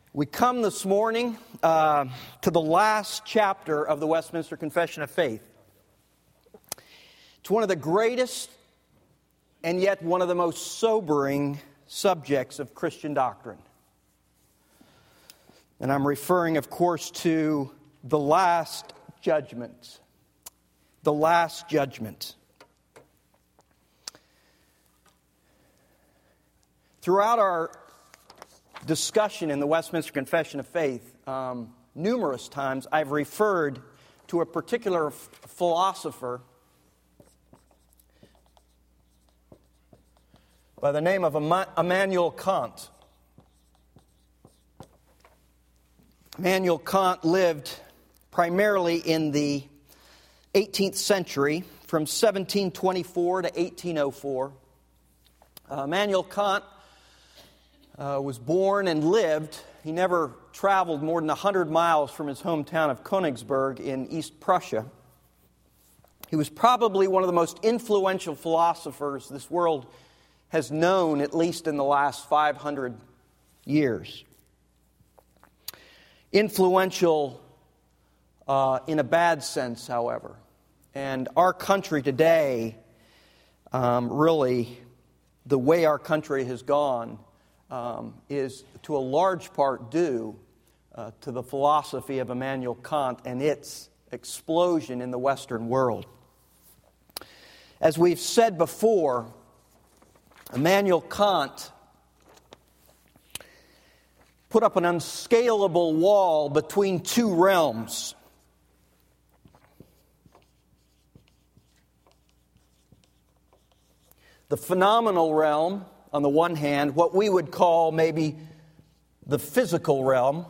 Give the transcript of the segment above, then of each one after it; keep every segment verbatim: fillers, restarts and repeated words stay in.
We come this morning uh, to the last chapter of the Westminster Confession of Faith. It's one of the greatest and yet one of the most sobering subjects of Christian doctrine. And I'm referring, of course, to the last judgment. The last judgment. Throughout our discussion in the Westminster Confession of Faith, um, numerous times I've referred to a particular f- philosopher by the name of Ima- Immanuel Kant. Immanuel Kant lived primarily in the eighteenth century, from seventeen twenty-four to eighteen oh four. Uh, Immanuel Kant Uh, was born and lived. He never traveled more than one hundred miles from his hometown of Königsberg in East Prussia. He was probably one of the most influential philosophers this world has known, at least in the last five hundred years. Influential uh, in a bad sense, however. And our country today, um, really, the way our country has gone, Um, is to a large part due uh, to the philosophy of Immanuel Kant and its explosion in the Western world. As we've said before, Immanuel Kant put up an unscalable wall between two realms. The phenomenal realm, on the one hand, what we would call maybe the physical realm.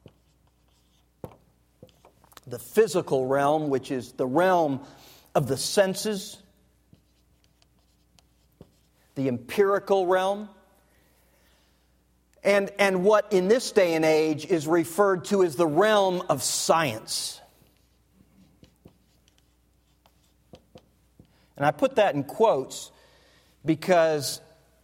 The physical realm, which is the realm of the senses. The empirical realm. And, and what in this day and age is referred to as the realm of science. And I put that in quotes because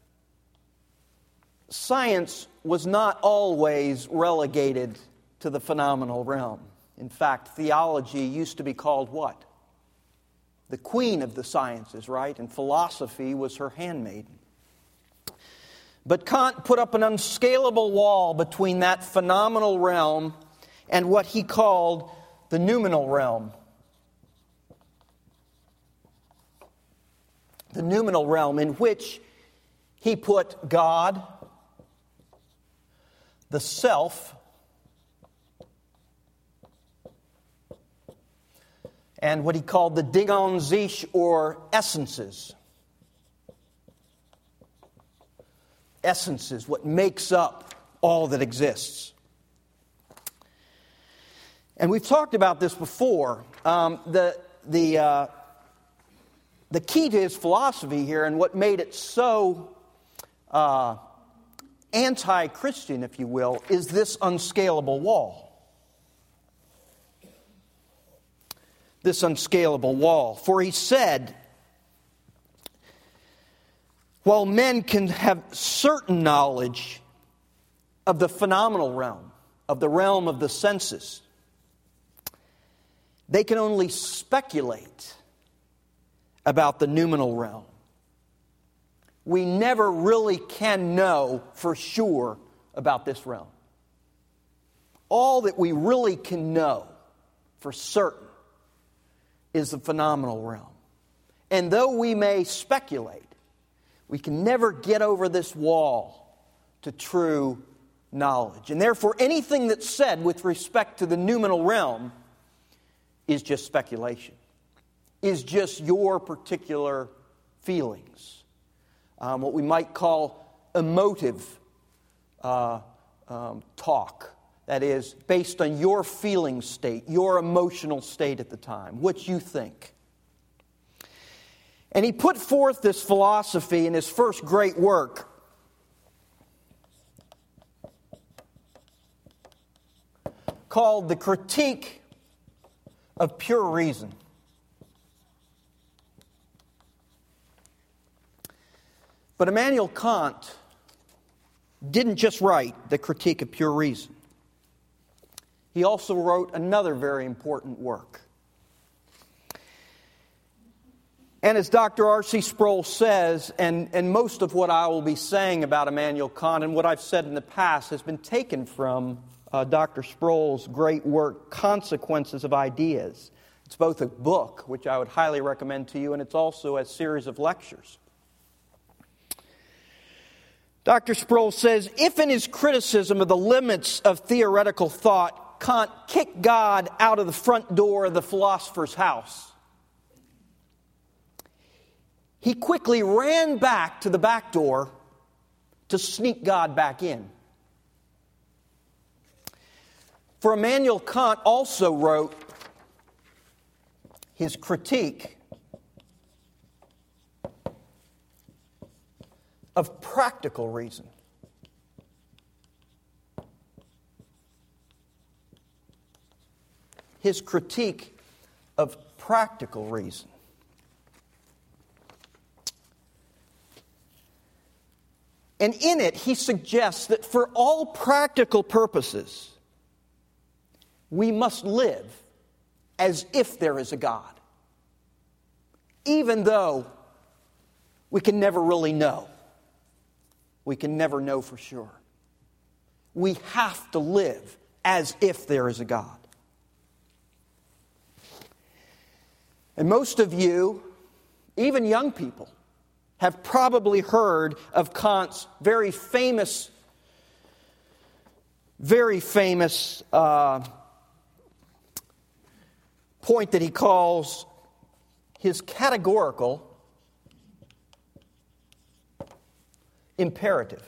science was not always relegated to the phenomenal realm. In fact, theology used to be called what? The queen of the sciences, right? And philosophy was her handmaiden. But Kant put up an unscalable wall between that phenomenal realm and what he called the noumenal realm. The noumenal realm, in which he put God, the self, and what he called the Ding an sich, or essences. Essences, what makes up all that exists. And we've talked about this before. Um, the the uh, the key to his philosophy here, and what made it so Uh, anti-Christian, if you will, is this unscalable wall. This unscalable wall. For he said, while men can have certain knowledge of the phenomenal realm, of the realm of the senses, they can only speculate about the noumenal realm. We never really can know for sure about this realm. All that we really can know for certain is the phenomenal realm. And though we may speculate, we can never get over this wall to true knowledge. And therefore, anything that's said with respect to the noumenal realm is just speculation, is just your particular feelings. Um, what we might call emotive uh, um, talk. That is, based on your feeling state, your emotional state at the time, what you think. And he put forth this philosophy in his first great work, called The Critique of Pure Reason. But Immanuel Kant didn't just write The Critique of Pure Reason. he also wrote another very important work. And as Doctor R C Sproul says, and, and most of what I will be saying about Immanuel Kant and what I've said in the past has been taken from uh, Doctor Sproul's great work, Consequences of Ideas. It's both a book, which I would highly recommend to you, and it's also a series of lectures. Doctor Sproul says, if in his criticism of the limits of theoretical thought, Kant kicked God out of the front door of the philosopher's house, he quickly ran back to the back door to sneak God back in. For Immanuel Kant also wrote his critique of practical reason. His critique of practical reason. And in it, he suggests that for all practical purposes, we must live as if there is a God, even though we can never really know. We can never know for sure. We have to live as if there is a God. And most of you, even young people, have probably heard of Kant's very famous, very famous uh, point that he calls his categorical imperative.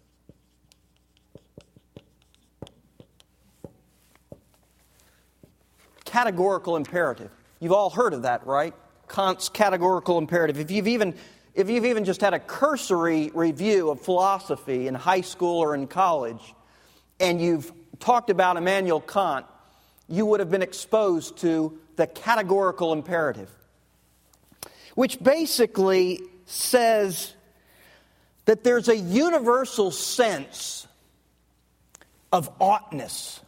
Categorical imperative. You've all heard of that, right? Kant's categorical imperative. If you've even if you've even just had a cursory review of philosophy in high school or in college, and you've talked about Immanuel Kant, you would have been exposed to the categorical imperative, which basically says that there's a universal sense of oughtness,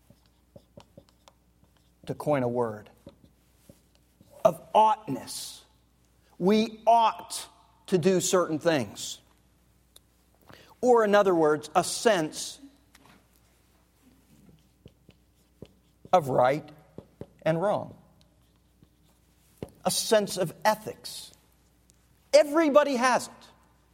to coin a word, of oughtness. We ought to do certain things. Or in other words, a sense of right and wrong. A sense of ethics. Everybody has it.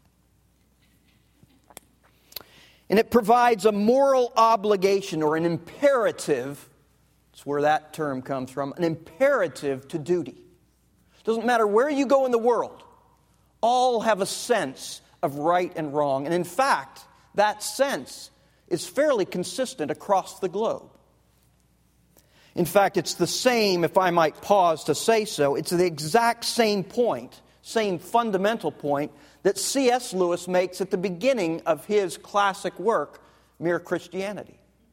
And it provides a moral obligation or an imperative. That's where that term comes from. An imperative to duty. Doesn't matter where you go in the world. All have a sense of right and wrong. And in fact, that sense is fairly consistent across the globe. In fact, it's the same, if I might pause to say so, it's the exact same point, same fundamental point that C S Lewis makes at the beginning of his classic work, Mere Christianity.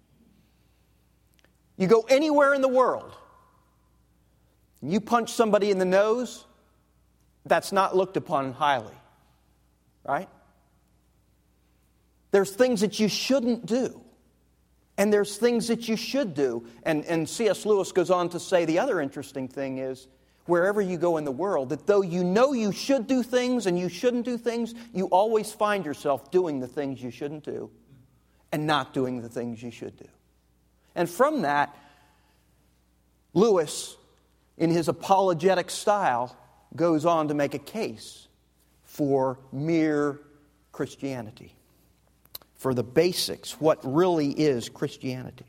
You go anywhere in the world, and you punch somebody in the nose, that's not looked upon highly, right? There's things that you shouldn't do, and there's things that you should do. And, and C S Lewis goes on to say the other interesting thing is, wherever you go in the world, that though you know you should do things and you shouldn't do things, you always find yourself doing the things you shouldn't do and not doing the things you should do. And from that, Lewis, in his apologetic style, goes on to make a case for mere Christianity, for the basics, what really is Christianity.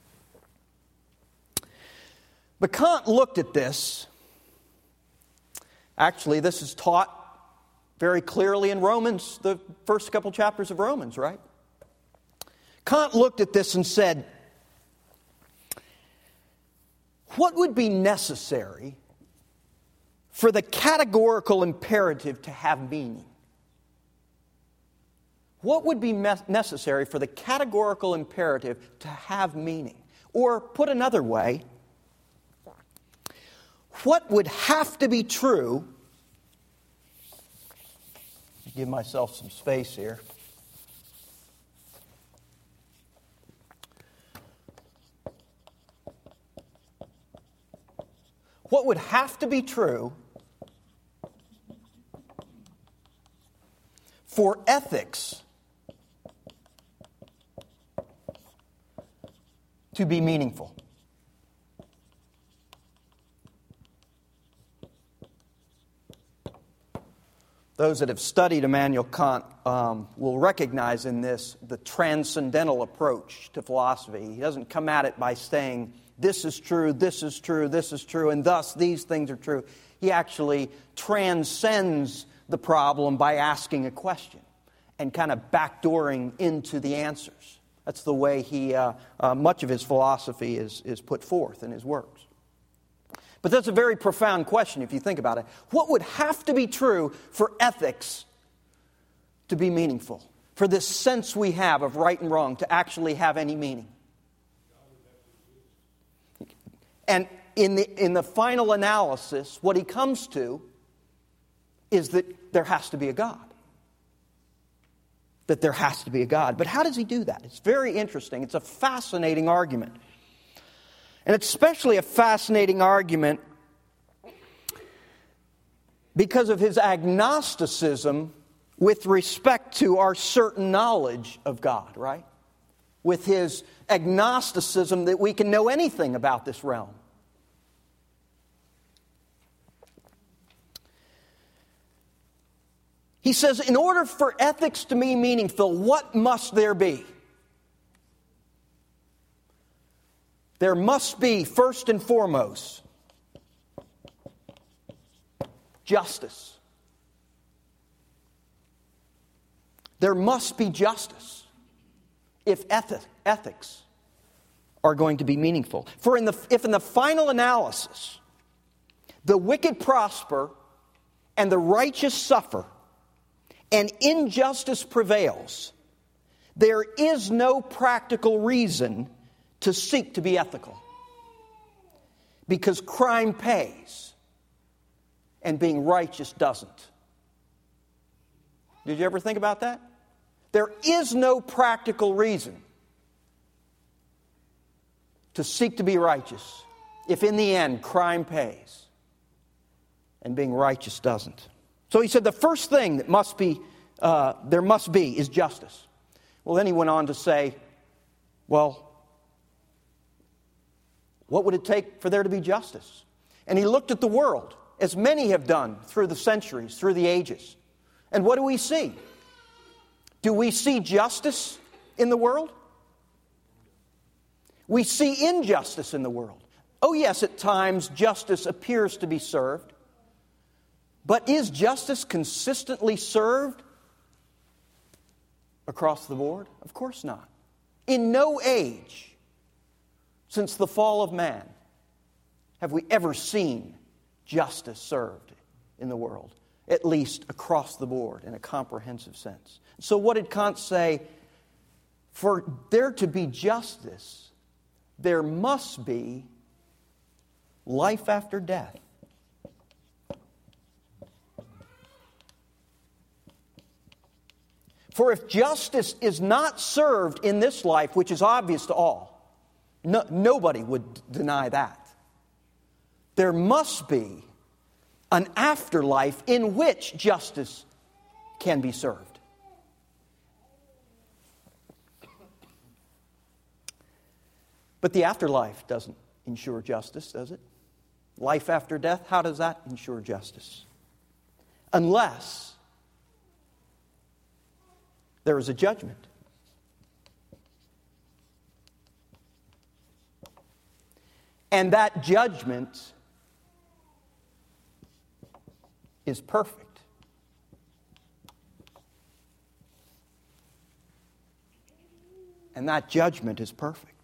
But Kant looked at this. Actually, this is taught very clearly in Romans, the first couple chapters of Romans, right? Kant looked at this and said, what would be necessary for the categorical imperative to have meaning? What would be me- necessary for the categorical imperative to have meaning? Or put another way, what would have to be true? Give myself some space here. what would have to be true for ethics to be meaningful? Those that have studied Immanuel Kant um, will recognize in this the transcendental approach to philosophy. He doesn't come at it by saying, this is true, this is true, this is true, and thus these things are true. He actually transcends the problem by asking a question and kind of backdooring into the answers. That's the way he, uh, uh, much of his philosophy is, is put forth in his works. But that's a very profound question if you think about it. What would have to be true for ethics to be meaningful? For this sense we have of right and wrong to actually have any meaning? And in the, in the final analysis, what he comes to is that there has to be a God. That there has to be a God. But how does he do that? It's very interesting. It's a fascinating argument. And it's especially a fascinating argument because of his agnosticism with respect to our certain knowledge of God, right? With his agnosticism that we can know anything about this realm. He says, in order for ethics to be meaningful, what must there be? There must be, first and foremost, justice. There must be justice if ethic, ethics are going to be meaningful. For in the, if in the final analysis, the wicked prosper and the righteous suffer, and injustice prevails, there is no practical reason to seek to be ethical. Because crime pays, and being righteous doesn't. Did you ever think about that? There is no practical reason to seek to be righteous if in the end crime pays, and being righteous doesn't. So he said the first thing that must be, uh, there must be is justice. Well, then he went on to say, well, what would it take for there to be justice? And he looked at the world, as many have done through the centuries, through the ages. And what do we see? Do we see justice in the world? We see injustice in the world. Oh yes, at times justice appears to be served. But is justice consistently served across the board? Of course not. In no age since the fall of man have we ever seen justice served in the world, at least across the board in a comprehensive sense. So what did Kant say? For there to be justice, there must be life after death. For if justice is not served in this life, which is obvious to all, no, nobody would deny that, there must be an afterlife in which justice can be served. But the afterlife doesn't ensure justice, does it? Life after death, how does that ensure justice? Unless there is a judgment. And that judgment is perfect. And that judgment is perfect.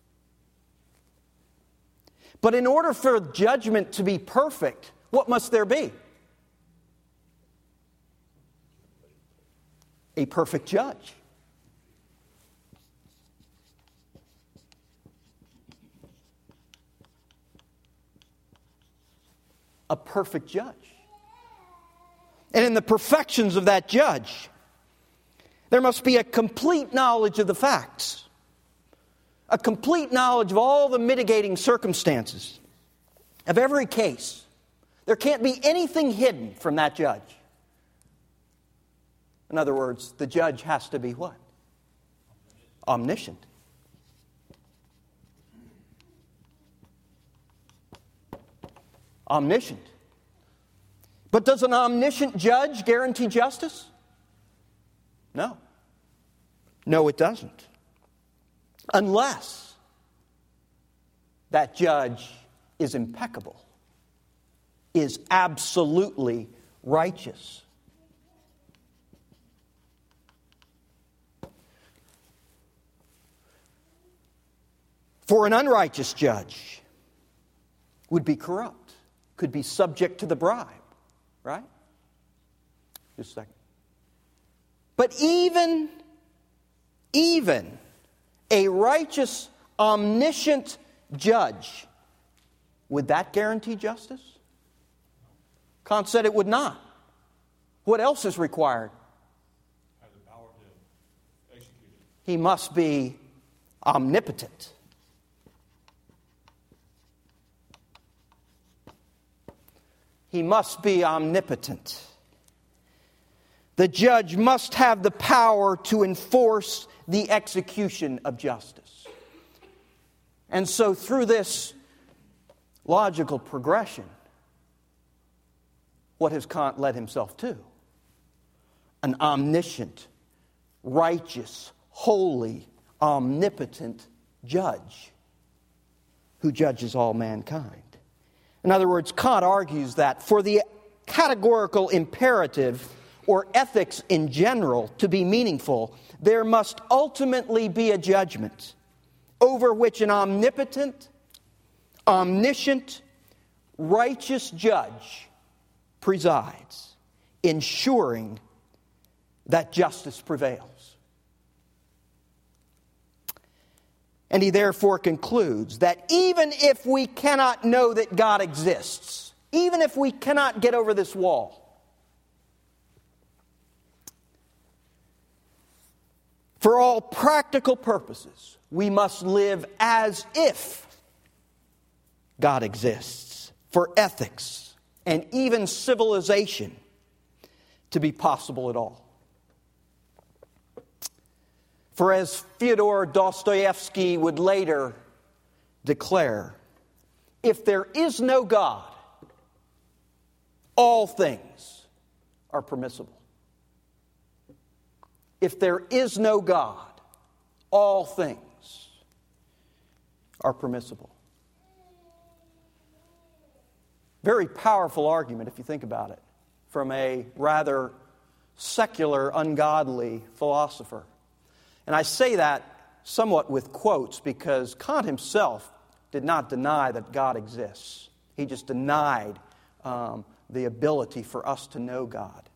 But in order for judgment to be perfect, what must there be? A perfect judge. A perfect judge. And in the perfections of that judge, there must be a complete knowledge of the facts, a complete knowledge of all the mitigating circumstances, of every case. There can't be anything hidden from that judge. In other words, the judge has to be what? Omniscient. Omniscient. But does an omniscient judge guarantee justice? No. No, it doesn't. Unless that judge is impeccable, is absolutely righteous. For an unrighteous judge would be corrupt, could be subject to the bribe, right? Just a second. But even, even a righteous, omniscient judge, would that guarantee justice? Kant said it would not. What else is required? Has the power to execute it. He must be omnipotent. He must be omnipotent. The judge must have the power to enforce the execution of justice. And so through this logical progression, what has Kant led himself to? An omniscient, righteous, holy, omnipotent judge who judges all mankind. In other words, Kant argues that for the categorical imperative or ethics in general to be meaningful, there must ultimately be a judgment over which an omnipotent, omniscient, righteous judge presides, ensuring that justice prevails. And he therefore concludes that even if we cannot know that God exists, even if we cannot get over this wall, for all practical purposes, we must live as if God exists, for ethics and even civilization to be possible at all. For as Fyodor Dostoevsky would later declare, if there is no God, all things are permissible. If there is no God, all things are permissible. Very powerful argument if you think about it, from a rather secular, ungodly philosopher. And I say that somewhat with quotes because Kant himself did not deny that God exists. He just denied um, the ability for us to know God.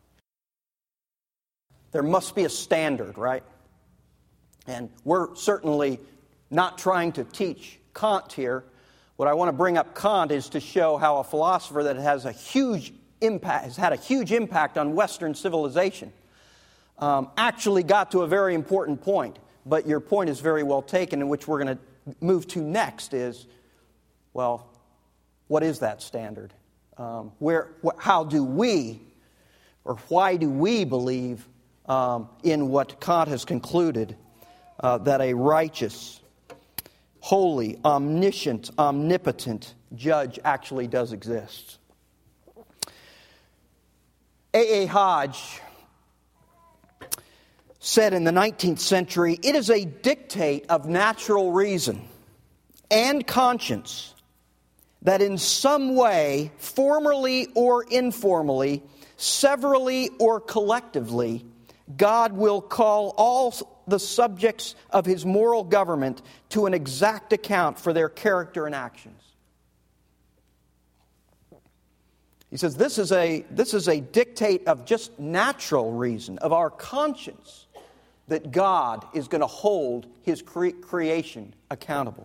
There must be a standard, right? And we're certainly not trying to teach Kant here. What I want to bring up Kant is to show how a philosopher that has a huge impact, has had a huge impact on Western civilization, um, actually got to a very important point. But your point is very well taken, and which we're going to move to next is, well, what is that standard? Um, where, wh- how do we, or why do we believe um, in what Kant has concluded, uh, that a righteous, holy, omniscient, omnipotent judge actually does exist? A A. Hodge said in the nineteenth century, it is a dictate of natural reason and conscience that in some way, formally or informally, severally or collectively, God will call all the subjects of His moral government to an exact account for their character and actions. He says this is a, this is a dictate of just natural reason, of our conscience, that God is going to hold His cre- creation accountable.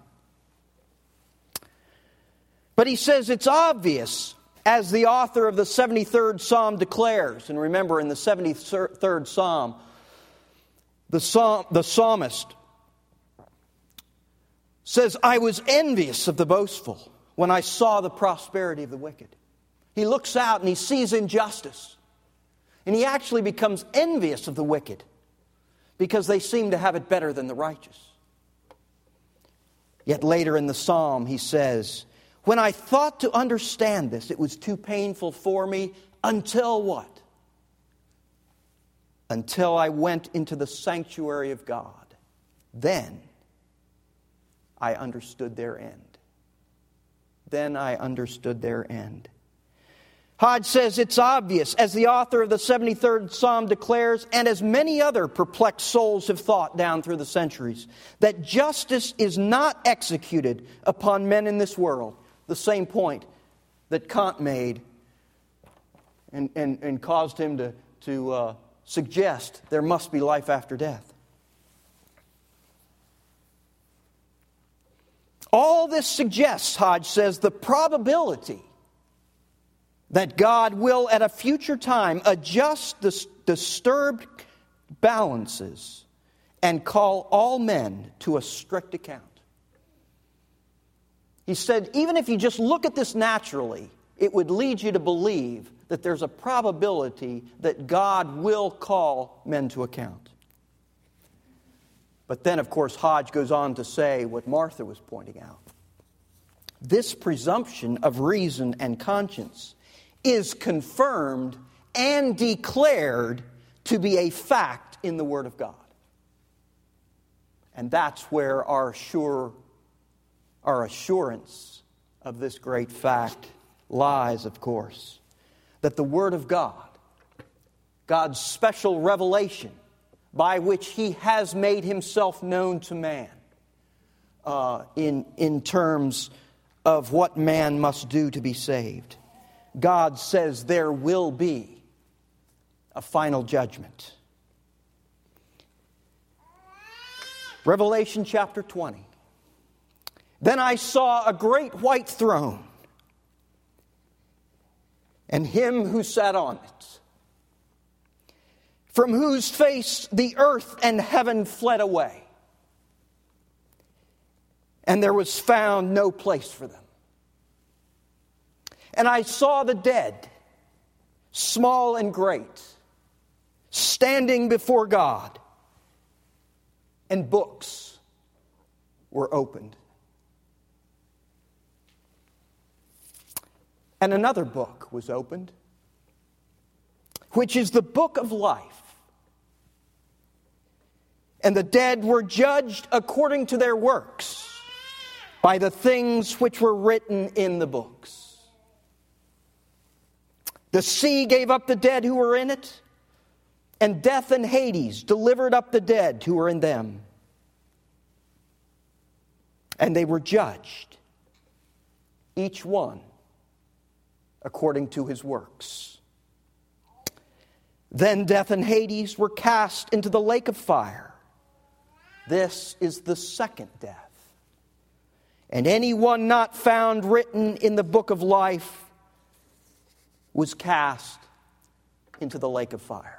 But he says it's obvious, as the author of the seventy-third Psalm declares. And remember, in the seventy-third Psalm, the, psalm, the psalmist says, I was envious of the boastful when I saw the prosperity of the wicked. He looks out and he sees injustice. And he actually becomes envious of the wicked because they seem to have it better than the righteous. Yet later in the psalm he says, when I thought to understand this, it was too painful for me until what? Until I went into the sanctuary of God. Then I understood their end. Then I understood their end. Hodge says it's obvious, as the author of the seventy-third Psalm declares, and as many other perplexed souls have thought down through the centuries, that justice is not executed upon men in this world. The same point that Kant made and, and, and caused him to, to uh, suggest there must be life after death. All this suggests, Hodge says, the probability that God will at a future time adjust the disturbed balances and call all men to a strict account. He said, even if you just look at this naturally, it would lead you to believe that there's a probability that God will call men to account. But then, of course, Hodge goes on to say what Martha was pointing out. This presumption of reason and conscience is confirmed and declared to be a fact in the Word of God. And that's where our sure, our assurance of this great fact lies, of course. That the Word of God, God's special revelation by which He has made Himself known to man uh, in, in terms of what man must do to be saved. God says there will be a final judgment. Revelation chapter twenty. Then I saw a great white throne, and Him who sat on it, from whose face the earth and heaven fled away, and there was found no place for them. And I saw the dead, small and great, standing before God, and books were opened. And another book was opened, which is the book of life. And the dead were judged according to their works by the things which were written in the books. The sea gave up the dead who were in it, and death and Hades delivered up the dead who were in them. And they were judged, each one according to his works. Then death and Hades were cast into the lake of fire. This is the second death. And anyone not found written in the book of life was cast into the lake of fire.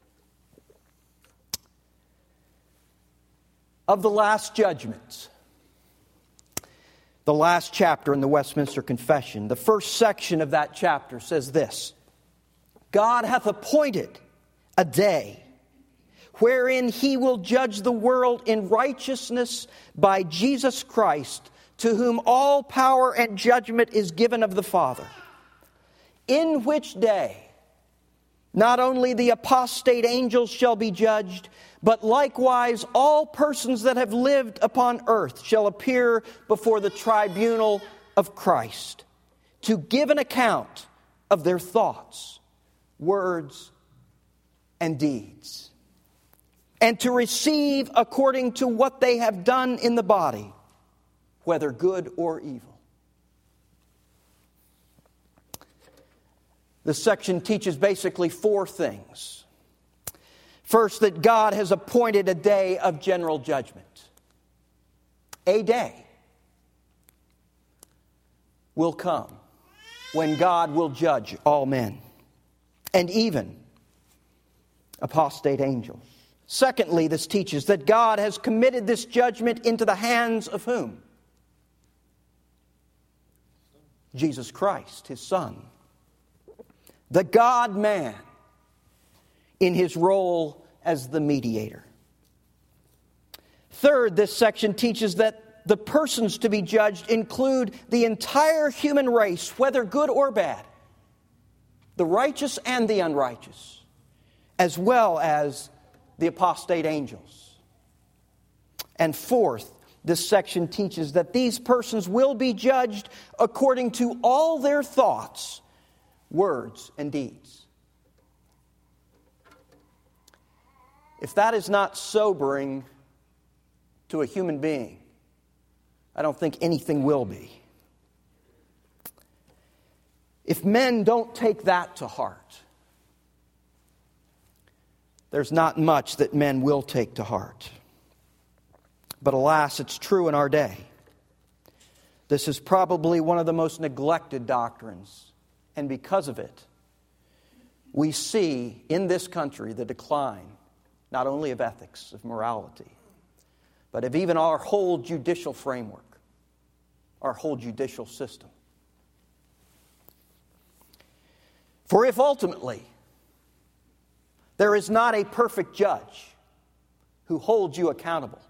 Of the last judgments, the last chapter in the Westminster Confession, the first section of that chapter says this: God hath appointed a day wherein He will judge the world in righteousness by Jesus Christ, to whom all power and judgment is given of the Father. In which day not only the apostate angels shall be judged, but likewise all persons that have lived upon earth shall appear before the tribunal of Christ, to give an account of their thoughts, words, and deeds, and to receive according to what they have done in the body, whether good or evil. This section teaches basically four things. First, that God has appointed a day of general judgment. A day will come when God will judge all men, and even apostate angels. Secondly, this teaches that God has committed this judgment into the hands of whom? Jesus Christ, His Son, the God-man in His role as the mediator. Third, this section teaches that the persons to be judged include the entire human race, whether good or bad, the righteous and the unrighteous, as well as the apostate angels. And fourth, this section teaches that these persons will be judged according to all their thoughts, words, and deeds. If that is not sobering to a human being, I don't think anything will be. If men don't take that to heart, there's not much that men will take to heart. But alas, it's true in our day. This is probably one of the most neglected doctrines, and because of it, we see in this country the decline not only of ethics, of morality, but of even our whole judicial framework, our whole judicial system. For if ultimately there is not a perfect judge who holds you accountable,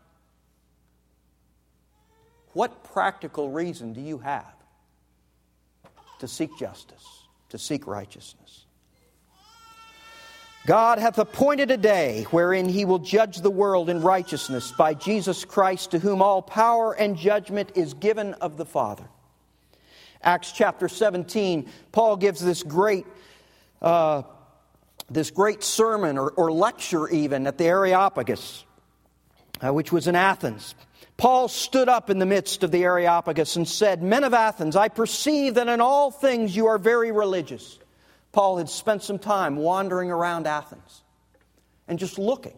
what practical reason do you have to seek justice, to seek righteousness? God hath appointed a day wherein He will judge the world in righteousness by Jesus Christ, to whom all power and judgment is given of the Father. Acts chapter seventeen, Paul gives this great uh, this great sermon or, or lecture even at the Areopagus, uh, which was in Athens. Paul stood up in the midst of the Areopagus and said, "Men of Athens, I perceive that in all things you are very religious." Paul had spent some time wandering around Athens and just looking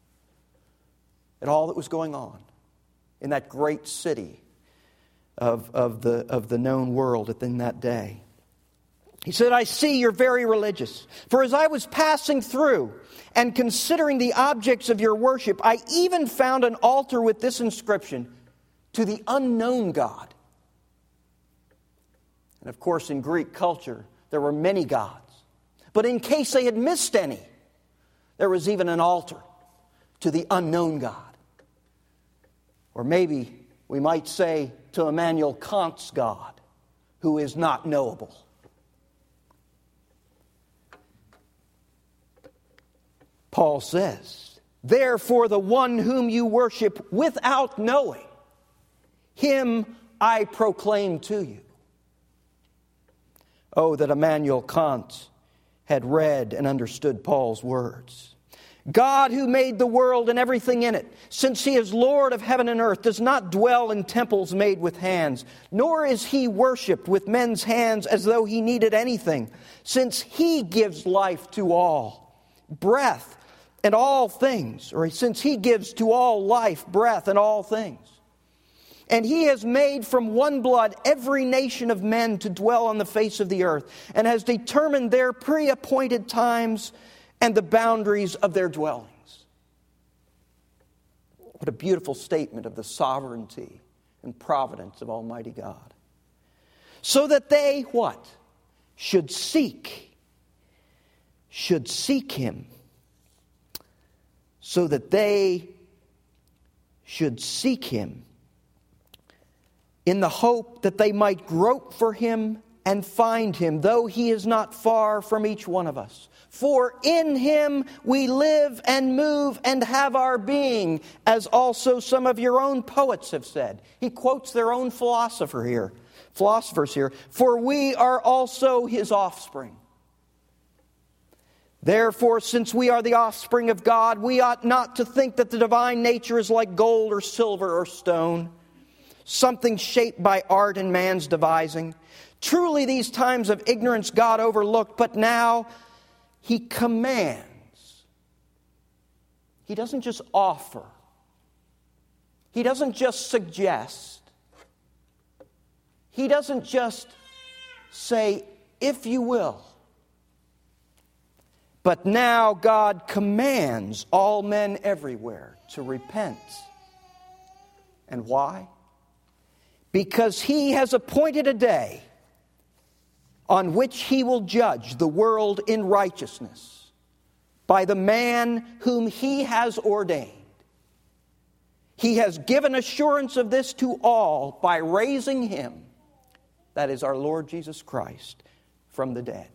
at all that was going on in that great city of, of, the, of the known world in that day. He said, "I see you're very religious. For as I was passing through and considering the objects of your worship, I even found an altar with this inscription, 'To the unknown God.'" And of course, in Greek culture, there were many gods. But in case they had missed any, there was even an altar to the unknown God. Or maybe we might say to Immanuel Kant's God, who is not knowable. Paul says, "Therefore the one whom you worship without knowing, Him I proclaim to you." Oh, that Immanuel Kant had read and understood Paul's words. God, who made the world and everything in it, since He is Lord of heaven and earth, does not dwell in temples made with hands, nor is He worshipped with men's hands as though He needed anything, since He gives life to all, breath and all things, or since He gives to all life, breath, and all things. And He has made from one blood every nation of men to dwell on the face of the earth, and has determined their pre-appointed times and the boundaries of their dwellings. What a beautiful statement of the sovereignty and providence of Almighty God. So that they, what? Should seek. Should seek Him. So that they should seek Him, in the hope that they might grope for Him and find Him, though He is not far from each one of us. For in Him we live and move and have our being, as also some of your own poets have said. He quotes their own philosopher here, philosophers here. For we are also His offspring. Therefore, since we are the offspring of God, we ought not to think that the divine nature is like gold or silver or stone, something shaped by art and man's devising. Truly these times of ignorance God overlooked, but now He commands. He doesn't just offer. He doesn't just suggest. He doesn't just say, "If you will." But now God commands all men everywhere to repent. And why? Because He has appointed a day on which he will judge the world in righteousness by the man whom he has ordained. He has given assurance of this to all by raising him, that is our Lord Jesus Christ, from the dead.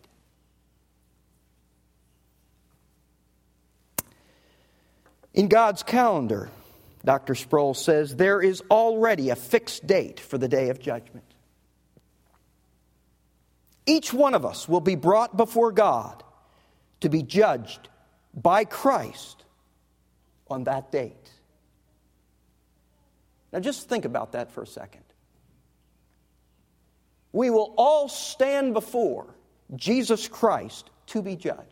In God's calendar, Doctor Sproul says, there is already a fixed date for the day of judgment. Each one of us will be brought before God to be judged by Christ on that date. Now just think about that for a second. We will all stand before Jesus Christ to be judged.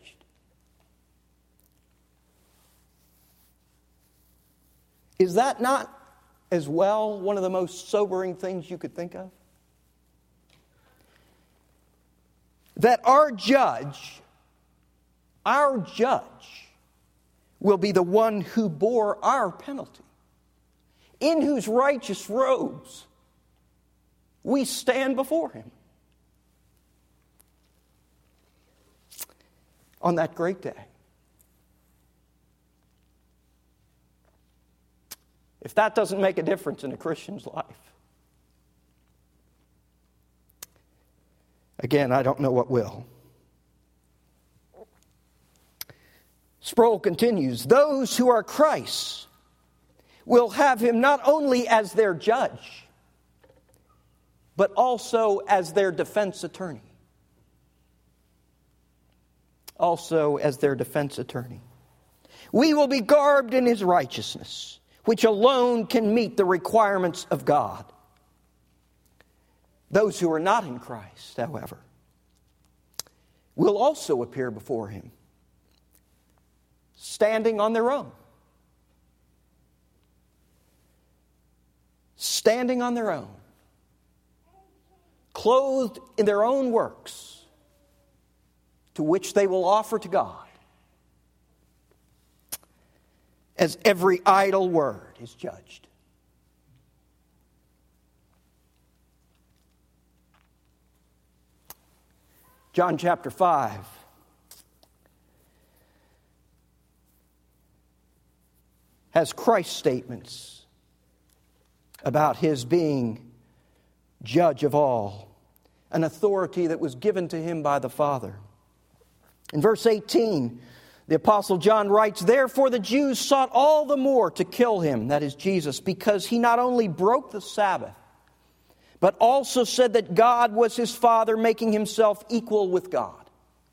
Is that not as well one of the most sobering things you could think of? That our judge, our judge, will be the one who bore our penalty, in whose righteous robes we stand before him on that great day. If that doesn't make a difference in a Christian's life, again, I don't know what will. Sproul continues, those who are Christ's will have him not only as their judge, but also as their defense attorney. Also as their defense attorney. We will be garbed in his righteousness, which alone can meet the requirements of God. Those who are not in Christ, however, will also appear before him, standing on their own. Standing on their own. Clothed in their own works, to which they will offer to God, as every idle word is judged. John chapter five. Has Christ's statements about his being judge of all, an authority that was given to him by the Father. In verse eighteen, the Apostle John writes, therefore the Jews sought all the more to kill him, that is Jesus, because he not only broke the Sabbath, but also said that God was his Father, making himself equal with God.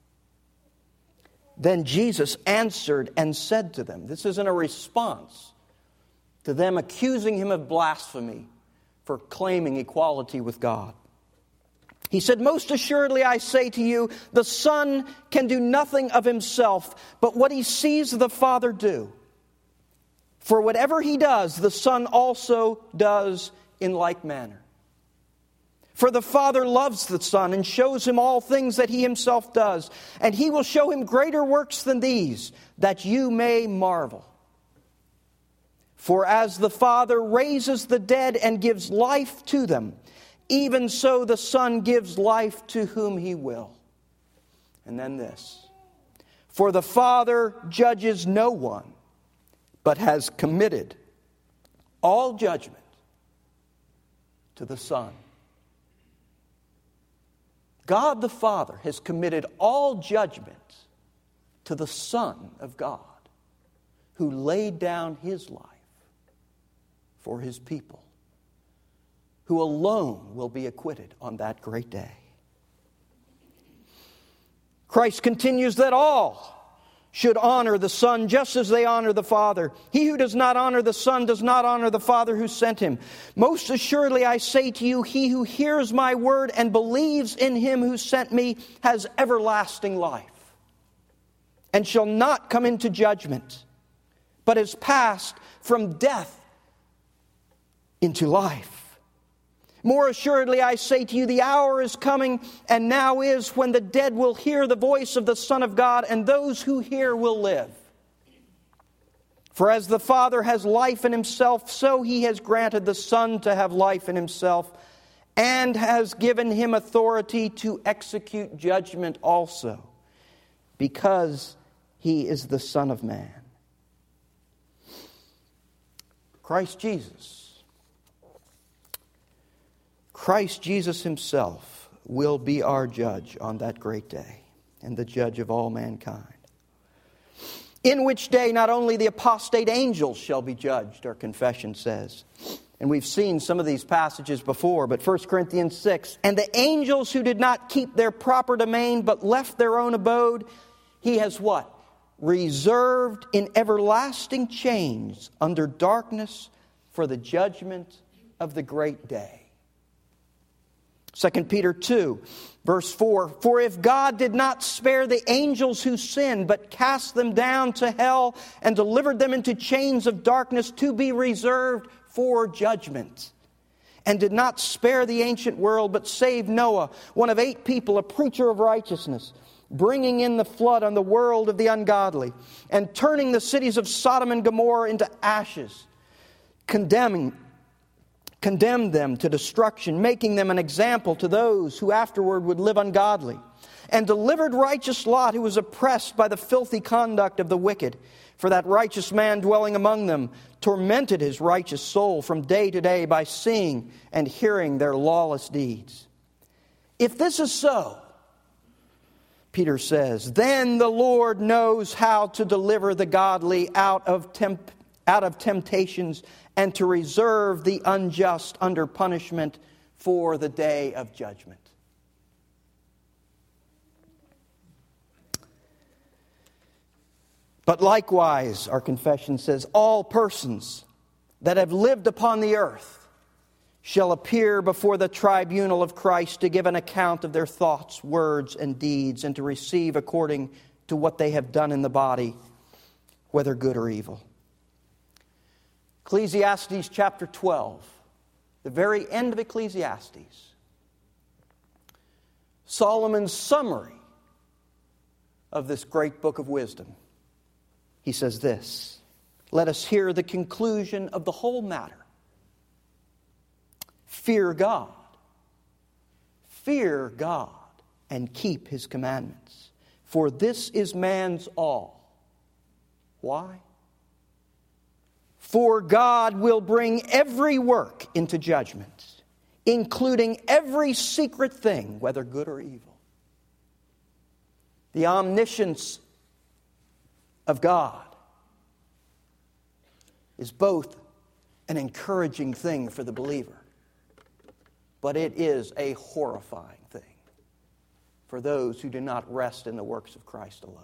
Then Jesus answered and said to them, this isn't a response to them accusing him of blasphemy for claiming equality with God. He said, most assuredly I say to you, the Son can do nothing of himself, but what he sees the Father do. For whatever he does, the Son also does in like manner. For the Father loves the Son and shows him all things that he himself does, and he will show him greater works than these, that you may marvel. For as the Father raises the dead and gives life to them, even so the Son gives life to whom he will. And then this. For the Father judges no one, but has committed all judgment to the Son. God the Father has committed all judgment to the Son of God, who laid down his life for his people, who alone will be acquitted on that great day. Christ continues that all should honor the Son just as they honor the Father. He who does not honor the Son does not honor the Father who sent him. Most assuredly I say to you, he who hears my word and believes in him who sent me has everlasting life, and shall not come into judgment, but is passed from death into life. More assuredly, I say to you, the hour is coming, and now is, when the dead will hear the voice of the Son of God, and those who hear will live. For as the Father has life in himself, so he has granted the Son to have life in himself, and has given him authority to execute judgment also, because he is the Son of Man. Christ Jesus. Christ Jesus himself will be our judge on that great day, and the judge of all mankind. In which day not only the apostate angels shall be judged, our confession says. And we've seen some of these passages before, but First Corinthians six, and the angels who did not keep their proper domain, but left their own abode, he has what? Reserved in everlasting chains under darkness for the judgment of the great day. Second Peter two, verse four, for if God did not spare the angels who sinned, but cast them down to hell and delivered them into chains of darkness to be reserved for judgment, and did not spare the ancient world, but saved Noah, one of eight people, a preacher of righteousness, bringing in the flood on the world of the ungodly, and turning the cities of Sodom and Gomorrah into ashes, condemning condemned them to destruction, making them an example to those who afterward would live ungodly, and delivered righteous Lot, who was oppressed by the filthy conduct of the wicked. For that righteous man dwelling among them tormented his righteous soul from day to day by seeing and hearing their lawless deeds. If this is so, Peter says, then the Lord knows how to deliver the godly out of temp- out of temptations, and to reserve the unjust under punishment for the day of judgment. But likewise, our confession says, all persons that have lived upon the earth shall appear before the tribunal of Christ to give an account of their thoughts, words, and deeds, and to receive according to what they have done in the body, whether good or evil. Ecclesiastes chapter twelve, the very end of Ecclesiastes. Solomon's summary of this great book of wisdom. He says this, let us hear the conclusion of the whole matter. Fear God. Fear God and keep His commandments. For this is man's all. Why? For God will bring every work into judgment, including every secret thing, whether good or evil. The omniscience of God is both an encouraging thing for the believer, but it is a horrifying thing for those who do not rest in the works of Christ alone.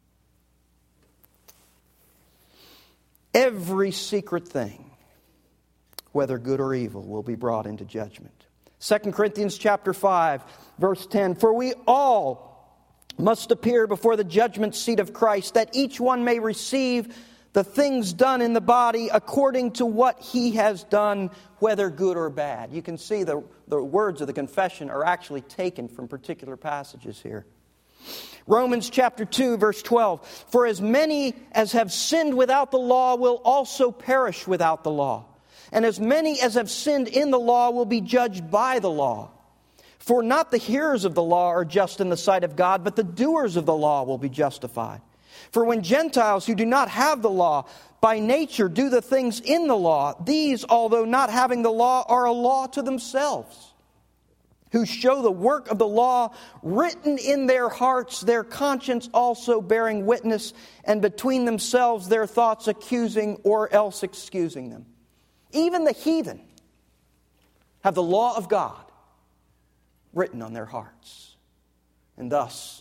Every secret thing, whether good or evil, will be brought into judgment. Second Corinthians chapter five, verse ten, for we all must appear before the judgment seat of Christ, that each one may receive the things done in the body according to what he has done, whether good or bad. You can see the, the words of the confession are actually taken from particular passages here. Romans chapter two, verse twelve, for as many as have sinned without the law will also perish without the law. And as many as have sinned in the law will be judged by the law. For not the hearers of the law are just in the sight of God, but the doers of the law will be justified. For when Gentiles who do not have the law by nature do the things in the law, these, although not having the law, are a law to themselves, who show the work of the law written in their hearts, their conscience also bearing witness, and between themselves their thoughts accusing or else excusing them. Even the heathen have the law of God written on their hearts. And thus,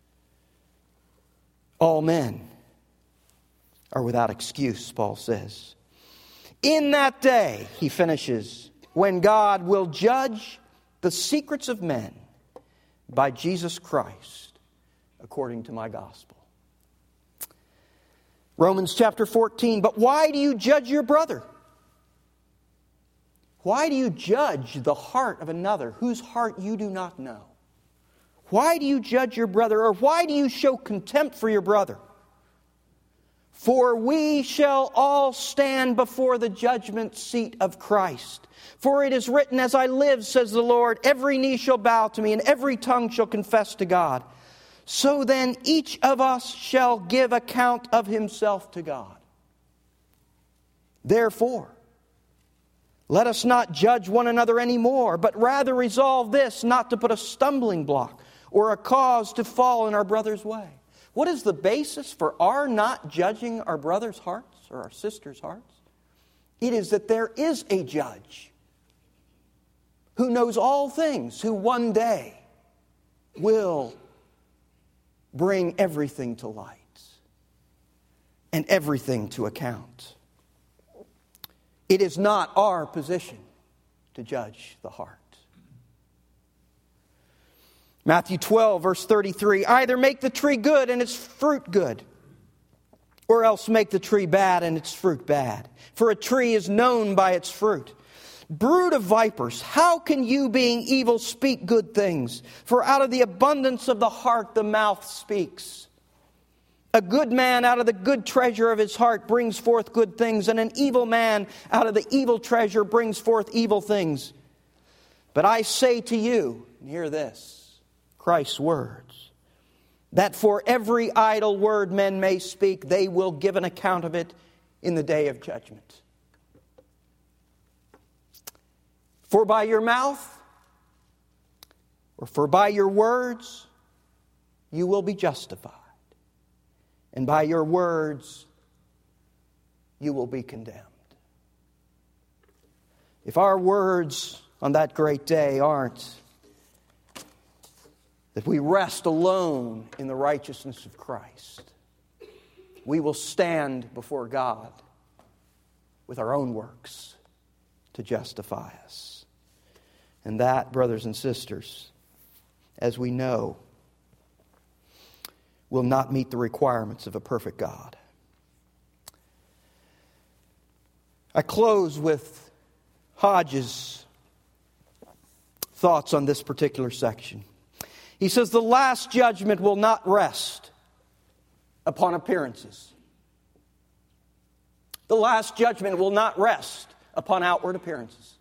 all men are without excuse, Paul says. In that day, he finishes, when God will judge the secrets of men by Jesus Christ, according to my gospel. Romans chapter fourteen, but why do you judge your brother? Why do you judge the heart of another whose heart you do not know? Why do you judge your brother, or why do you show contempt for your brother? For we shall all stand before the judgment seat of Christ. For it is written, as I live, says the Lord, every knee shall bow to me, and every tongue shall confess to God. So then each of us shall give account of himself to God. Therefore, let us not judge one another anymore, but rather resolve this, not to put a stumbling block or a cause to fall in our brother's way. What is the basis for our not judging our brother's hearts or our sister's hearts? It is that there is a judge who knows all things, who one day will bring everything to light and everything to account. It is not our position to judge the heart. Matthew twelve, verse thirty-three, either make the tree good and its fruit good, or else make the tree bad and its fruit bad. For a tree is known by its fruit. Brood of vipers, how can you, being evil, speak good things? For out of the abundance of the heart the mouth speaks. A good man out of the good treasure of his heart brings forth good things, and an evil man out of the evil treasure brings forth evil things. But I say to you, and hear this, Christ's words, that for every idle word men may speak, they will give an account of it in the day of judgment. For by your mouth, or for by your words, you will be justified. And by your words, you will be condemned. If our words on that great day aren't that we rest alone in the righteousness of Christ, we will stand before God with our own works to justify us. And that, brothers and sisters, as we know, will not meet the requirements of a perfect God. I close with Hodges' thoughts on this particular section. He says, the last judgment will not rest upon appearances. The last judgment will not rest upon outward appearances.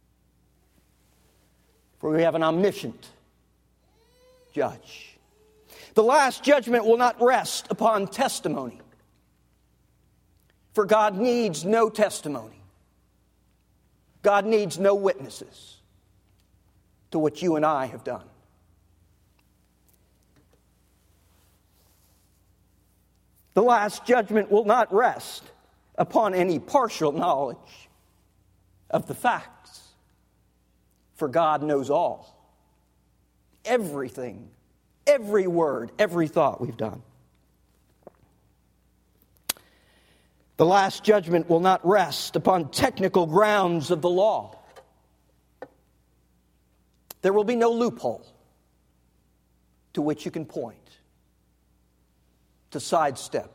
For we have an omniscient judge. The last judgment will not rest upon testimony. For God needs no testimony. God needs no witnesses to what you and I have done. The last judgment will not rest upon any partial knowledge of the facts. For God knows all. Everything, every word, every thought we've done. The last judgment will not rest upon technical grounds of the law. There will be no loophole to which you can point to sidestep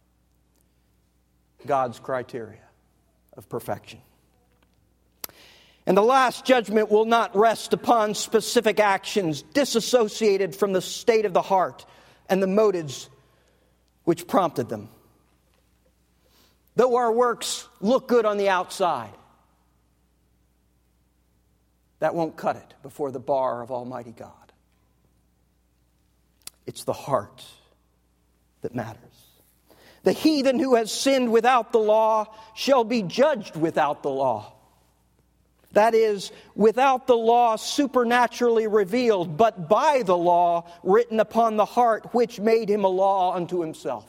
God's criteria of perfection. And the last judgment will not rest upon specific actions disassociated from the state of the heart and the motives which prompted them. Though our works look good on the outside, that won't cut it before the bar of Almighty God. It's the heart that matters. The heathen who has sinned without the law shall be judged without the law. That is, without the law supernaturally revealed, but by the law written upon the heart, which made him a law unto himself.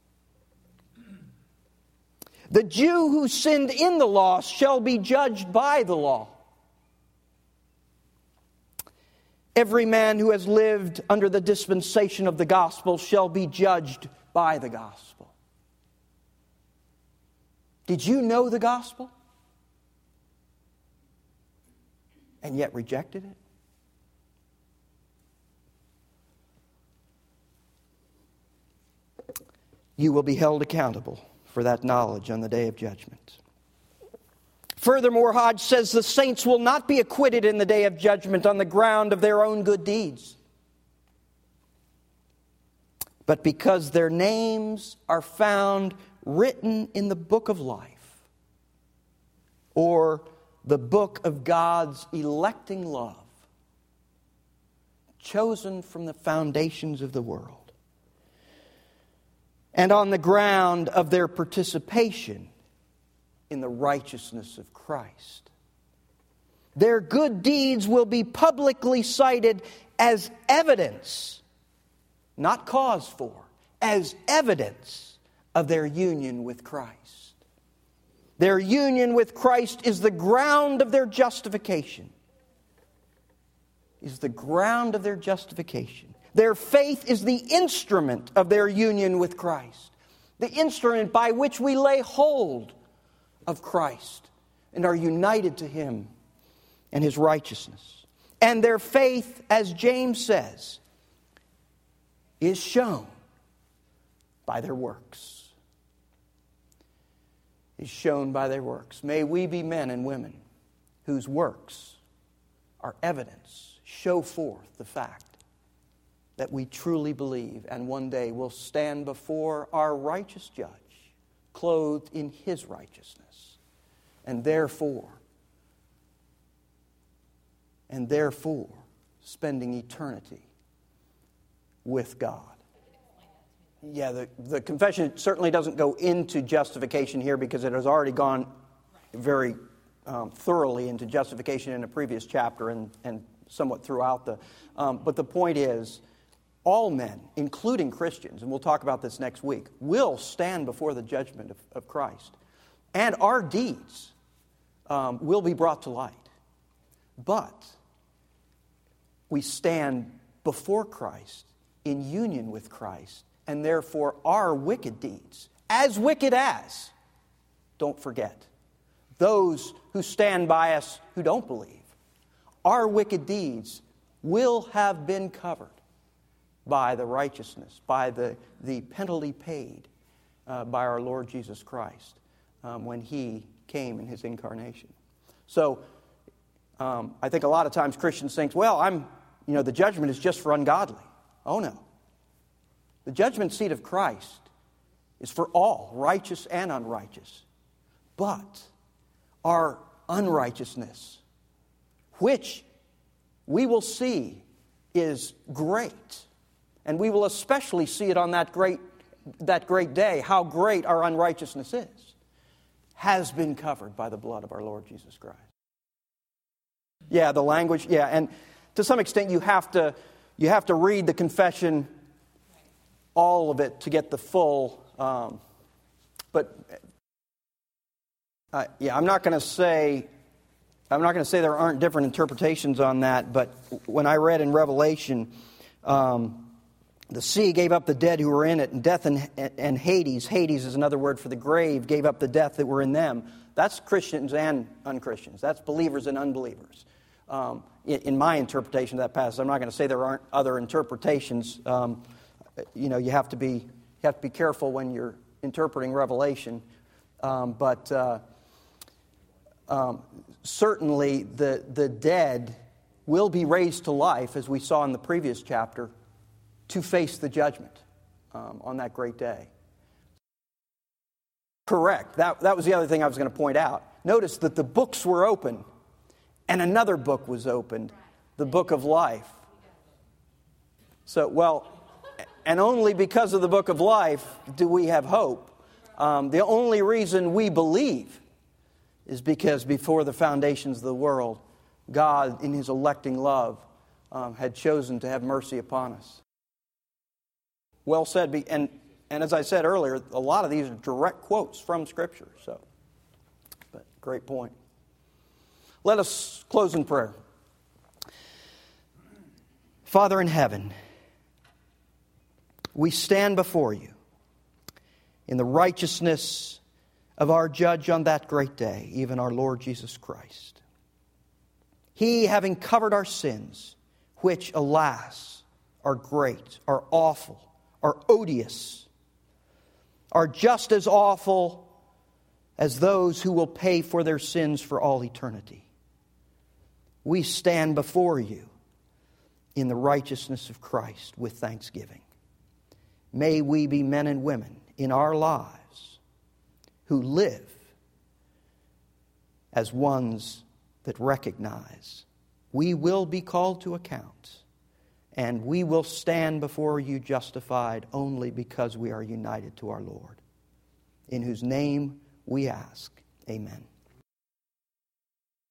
The Jew who sinned in the law shall be judged by the law. Every man who has lived under the dispensation of the gospel shall be judged by the gospel. Did you know the gospel and yet rejected it? You will be held accountable for that knowledge on the day of judgment. Furthermore, Hodge says the saints will not be acquitted in the day of judgment on the ground of their own good deeds, but because their names are found written in the book of life, or the book of God's electing love, chosen from the foundations of the world, and on the ground of their participation in the righteousness of Christ. Their good deeds will be publicly cited as evidence, not cause for, as evidence of their union with Christ. Their union with Christ is the ground of their justification. Is the ground of their justification. Their faith is the instrument of their union with Christ. The instrument by which we lay hold of Christ and are united to Him and His righteousness. And their faith, as James says, is shown by their works. Is shown by their works. May we be men and women whose works are evidence, show forth the fact that we truly believe and one day will stand before our righteous judge, clothed in His righteousness. And therefore, and therefore, spending eternity with God. Yeah, the, the confession certainly doesn't go into justification here because it has already gone very um, thoroughly into justification in a previous chapter and, and somewhat throughout the... Um, but the point is, all men, including Christians, and we'll talk about this next week, will stand before the judgment of, of Christ. And our deeds um, will be brought to light. But we stand before Christ in union with Christ, and therefore our wicked deeds, as wicked as, don't forget, those who stand by us who don't believe, our wicked deeds will have been covered by the righteousness, by the, the penalty paid uh, by our Lord Jesus Christ um, when He came in His incarnation. So um, I think a lot of times Christians think, well, I'm, you know, the judgment is just for ungodly. Oh no. The judgment seat of Christ is for all, righteous and unrighteous. But our unrighteousness, which we will see is great, and we will especially see it on that great, that great day, how great our unrighteousness is, has been covered by the blood of our Lord Jesus Christ. Yeah, the language, yeah, and to some extent you have to you have to read the confession, all of it, to get the full. Um, but uh, yeah, I'm not going to say I'm not going to say there aren't different interpretations on that. But when I read in Revelation, um, the sea gave up the dead who were in it, and death and, and Hades. Hades is another word for the grave. Gave up the death that were in them. That's Christians and unchristians. That's believers and unbelievers. Um, in, in my interpretation of that passage, I'm not going to say there aren't other interpretations. Um, you know, you have to be you have to be careful when you're interpreting Revelation. Um, but uh, um, certainly, the the dead will be raised to life, as we saw in the previous chapter, to face the judgment um, on that great day. Correct. That that was the other thing I was going to point out. Notice that the books were open. And another book was opened, the book of life. So, well, and only because of the book of life do we have hope. Um, the only reason we believe is because before the foundations of the world, God, in His electing love, um, had chosen to have mercy upon us. Well said. And, and as I said earlier, a lot of these are direct quotes from Scripture. So, but great point. Let us close in prayer. Father in heaven, we stand before You in the righteousness of our judge on that great day, even our Lord Jesus Christ. He, having covered our sins, which, alas, are great, are awful, are odious, are just as awful as those who will pay for their sins for all eternity. We stand before You in the righteousness of Christ with thanksgiving. May we be men and women in our lives who live as ones that recognize we will be called to account, and we will stand before you justified only because we are united to our Lord, in whose name we ask. Amen.